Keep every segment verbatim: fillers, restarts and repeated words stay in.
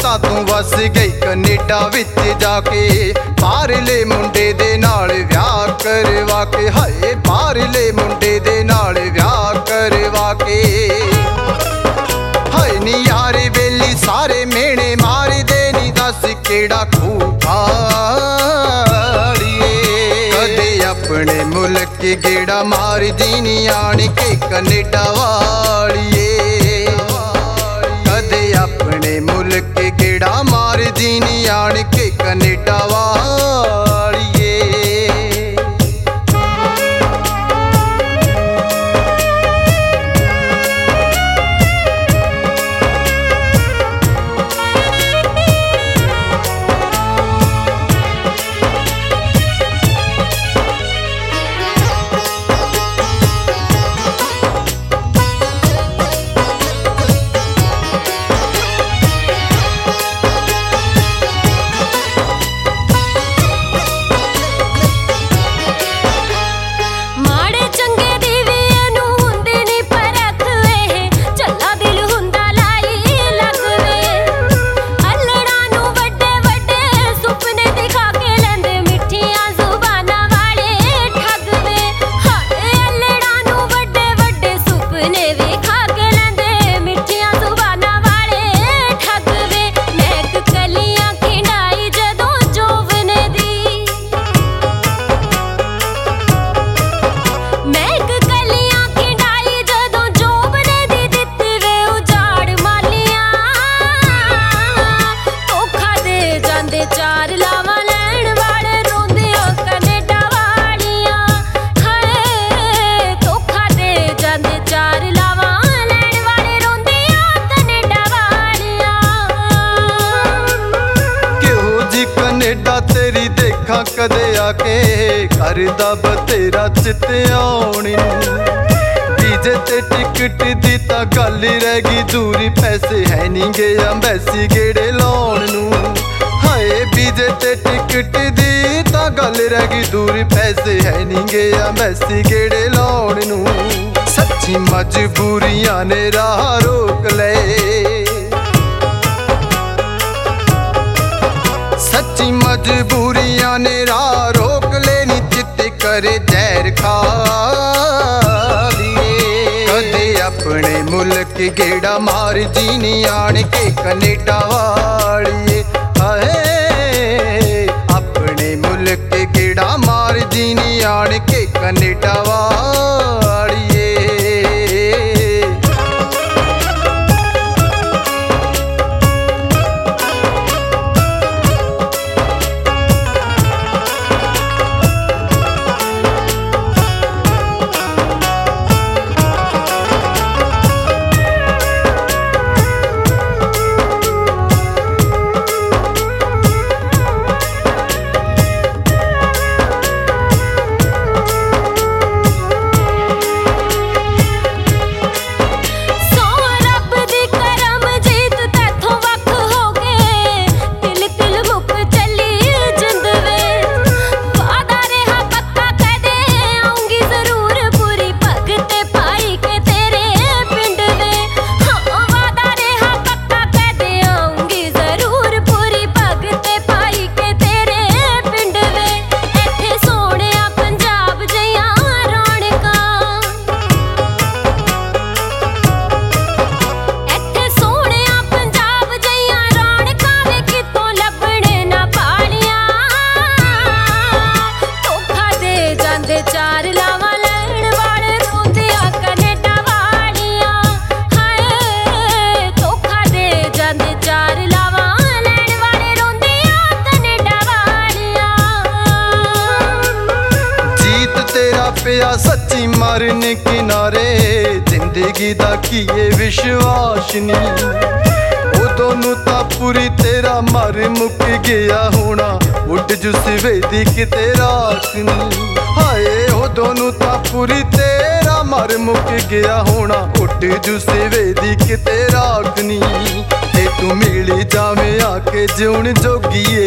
ਤਾਂ ਤੂੰ ਵਸ ਗਈ ਕੈਨੇਡਾ ਵਿੱਚ ਜਾ ਕੇ। ਬਾਹਰਲੇ ਮੁੰਡੇ ਦੇ ਨਾਲ ਵਿਆਹ ਕਰਵਾ ਕੇ, ਹਾਏ ਬਾਹਰਲੇ ਮੁੰਡੇ ਦੇ ਨਾਲ ਵਿਆਹ ਕਰਵਾ ਕੇ। ਹਾਏ ਨੀ ਯਾਰੇ ਵੇਲੀ ਸਾਰੇ ਮੇਣੇ ਮਾਰਦੇ ਨੀ, ਦੱਸ ਕਿਹੜਾ ਖੂਹ ਪਾੜੀਏ। ਕਦੇ ਆਪਣੇ ਮੁਲਕ ਗੇੜਾ ਮਾਰਦੀ ਨੀ ਆਣ ਕੇ ਕੈਨੇਡਾ ਵਾਲੀਏ। ਕਦੇ ਆਪਣੇ ਮੁਲਕ ਗੇੜਾ ਮਾਰਦੀ ਨੀ ਆਣ ਕੇ ਕੈਨੇਡਾ ਵਾਲੀਏ। तेरी देखा कदे आके करदा बतेरा चित्ते आउणी नूं। डीजे ते टिकट दी तां गल रह गई दूरी, पैसे है नी गे अंबैसी गेड़े लाउण नूं। हाए डीजे ते टिकट दी तां गल रह गई दूरी, पैसे है नी गे अंबैसी गेड़े लाउण नूं। सच्ची मजबूरियां ने राह रोक ले, सच्ची मजबूरियां ने राह रोक लेनी, चित करे जहर खा लिए। कदे अपने मुल्क गेड़ा मार जीनी आण के कनेडा वालिए। हाय अपने मुल्क गेड़ा मार जीनी आण के कनेडा वालिए। पिया सच्ची मरन किनारे, जिंदगी दा किए विश्वास नी। उदों नूं तां पूरी तेरा मर मुक गया होना, उड जुस्वे दी किते राख नी। हाय उदों नूं तां पूरी तेरा मर मुक गया होना, उड जुस्वे दी किते राख नी। ते तू मिली जावे आके जिउण जोगीए,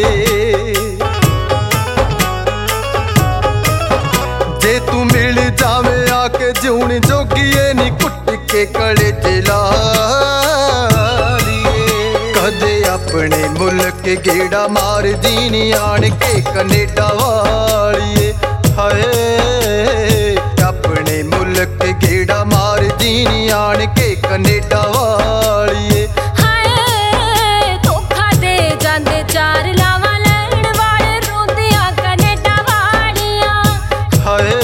जे तू मिल जावे आके जिउण जोगीए नी, कुट के कड़े जला लिए। कदे अपने के गेड़ा मार दीनी आन के कनेडा वालिए। हाय अपने मुल्क के गेड़ा मार दीनी आन के कनेडा वालिए। हाय धोखा दे जांदे चार लावां लैण वाले रोंदियां कनेडा वालियां। हाय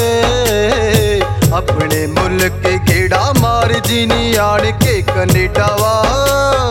अपने मुल्क के गेड़ा मार दीनी आन के कनेडा वालिए।